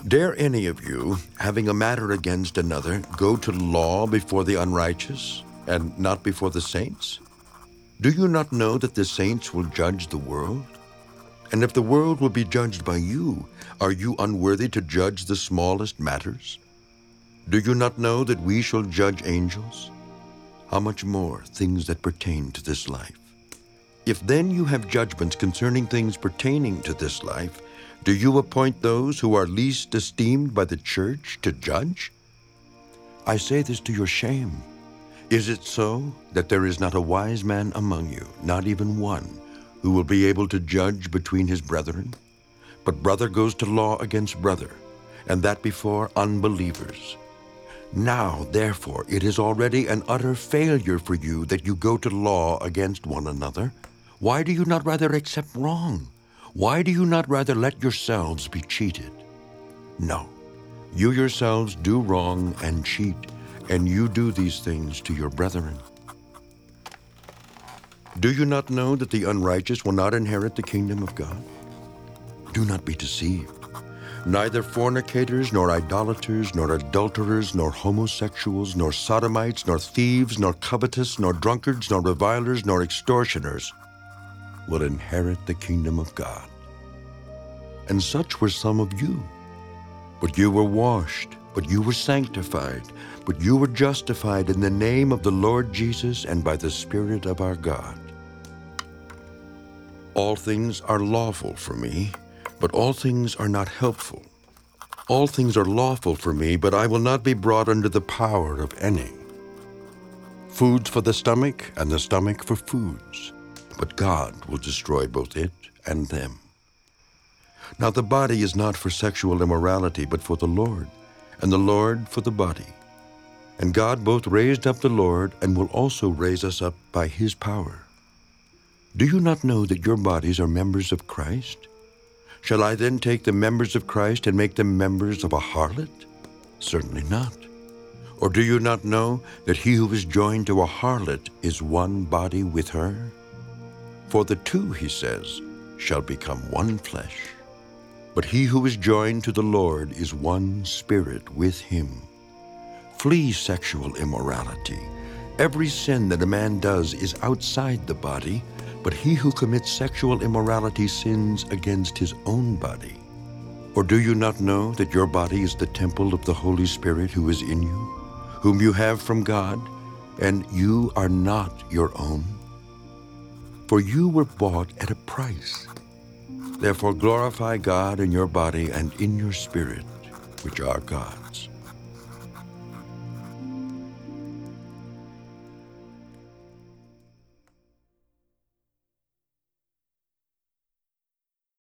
Dare any of you, having a matter against another, go to law before the unrighteous, and not before the saints? Do you not know that the saints will judge the world? And if the world will be judged by you, are you unworthy to judge the smallest matters? Do you not know that we shall judge angels? How much more things that pertain to this life? If then you have judgments concerning things pertaining to this life, do you appoint those who are least esteemed by the church to judge? I say this to your shame. Is it so that there is not a wise man among you, not even one, who will be able to judge between his brethren? But brother goes to law against brother, and that before unbelievers. Now, therefore, it is already an utter failure for you that you go to law against one another. Why do you not rather accept wrong? Why do you not rather let yourselves be cheated? No, you yourselves do wrong and cheat, and you do these things to your brethren. Do you not know that the unrighteous will not inherit the kingdom of God? Do not be deceived. Neither fornicators, nor idolaters, nor adulterers, nor homosexuals, nor sodomites, nor thieves, nor covetous, nor drunkards, nor revilers, nor extortioners will inherit the kingdom of God. And such were some of you. But you were washed, but you were sanctified, but you were justified in the name of the Lord Jesus and by the Spirit of our God. All things are lawful for me, but all things are not helpful. All things are lawful for me, but I will not be brought under the power of any. Foods for the stomach, and the stomach for foods, but God will destroy both it and them. Now the body is not for sexual immorality, but for the Lord, and the Lord for the body. And God both raised up the Lord, and will also raise us up by his power. Do you not know that your bodies are members of Christ? Shall I then take the members of Christ and make them members of a harlot? Certainly not. Or do you not know that he who is joined to a harlot is one body with her? For the two, he says, shall become one flesh. But he who is joined to the Lord is one spirit with him. Flee sexual immorality. Every sin that a man does is outside the body, but he who commits sexual immorality sins against his own body. Or do you not know that your body is the temple of the Holy Spirit who is in you, whom you have from God, and you are not your own? For you were bought at a price. Therefore glorify God in your body and in your spirit, which are God's.